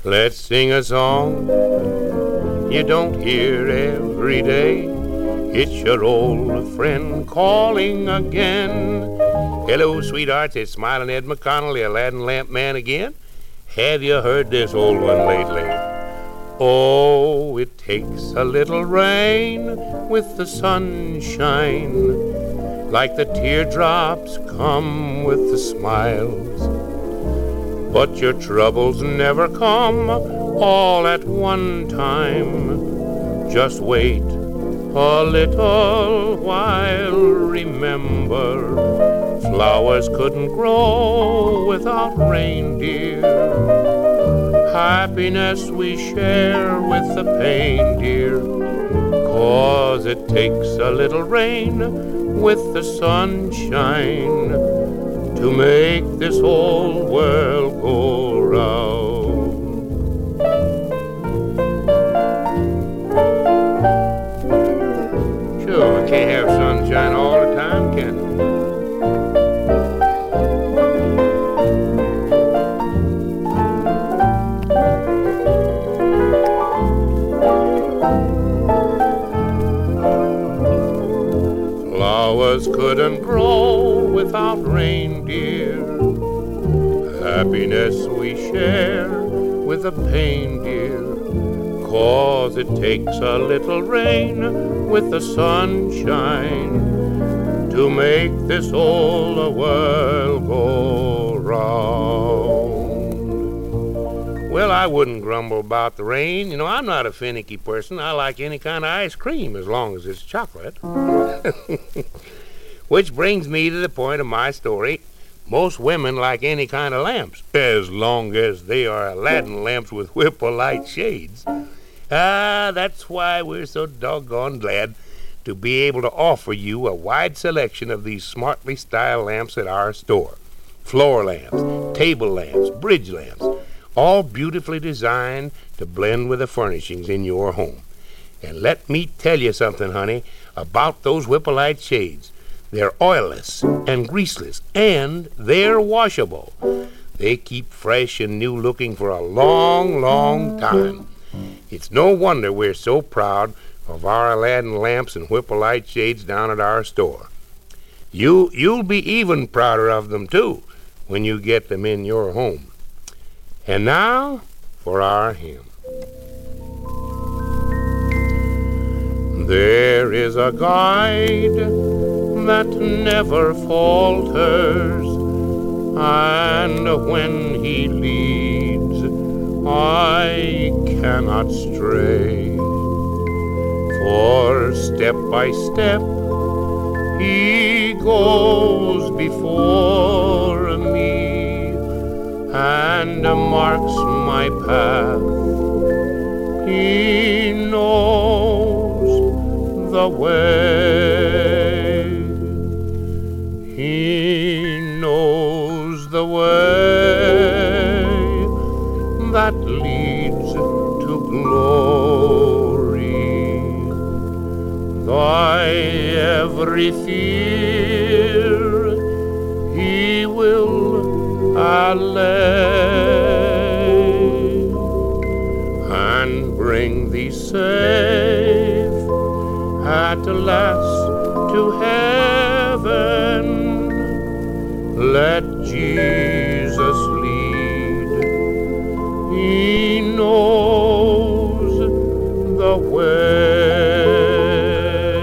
Let's sing a song you don't hear every day. It's your old friend calling again. Hello, sweethearts, it's Smiling Ed McConnell, the Aladdin Lamp Man again. Have you heard this old one lately? Oh, it takes a little rain with the sunshine, like the teardrops come with the smiles. But your troubles never come all at one time. Just wait a little while. Remember, flowers couldn't grow without reindeer. Happiness we share with the pain, dear, 'cause it takes a little rain with the sunshine to make this whole world go round. Sure, we can't have sunshine all the time, can we? Flowers couldn't grow without reindeer. Happiness we share with the pain, dear, 'cause it takes a little rain with the sunshine to make this whole world go round. Well, I wouldn't grumble about the rain. You know, I'm not a finicky person. I like any kind of ice cream as long as it's chocolate. Which brings me to the point of my story. Most women like any kind of lamps, as long as they are Aladdin lamps with Whipple-light shades. That's why we're so doggone glad to be able to offer you a wide selection of these smartly styled lamps at our store. Floor lamps, table lamps, bridge lamps, all beautifully designed to blend with the furnishings in your home. And let me tell you something, honey, about those Whipple-light shades. They're oilless and greaseless, and they're washable. They keep fresh and new looking for a long, long time. It's no wonder we're so proud of our Aladdin lamps and Whipple-light shades down at our store. You'll be even prouder of them, too, when you get them in your home. And now for our hymn. There is a guide that never falters, and when he leads, I cannot stray. For step by step, he goes before me, and marks my path. He knows the way. He knows the way that leads to glory. Thy every fear he will allay, and bring thee safe at last to heaven. Let Jesus lead. He knows the way.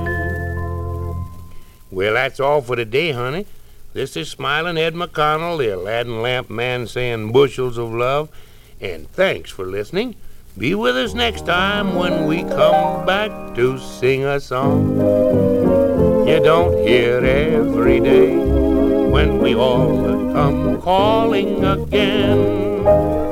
Well, that's all for today, honey. This is Smiling Ed McConnell, the Aladdin Lamp Man, saying bushels of love, and thanks for listening. Be with us next time when we come back to sing a song you don't hear every day, when we all come calling again.